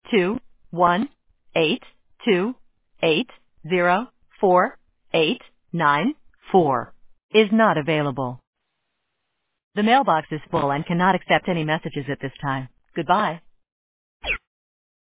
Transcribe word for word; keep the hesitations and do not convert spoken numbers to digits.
two one eight two eight zero four eight nine four is not available. The mailbox is full and cannot accept any messages at this time. Goodbye.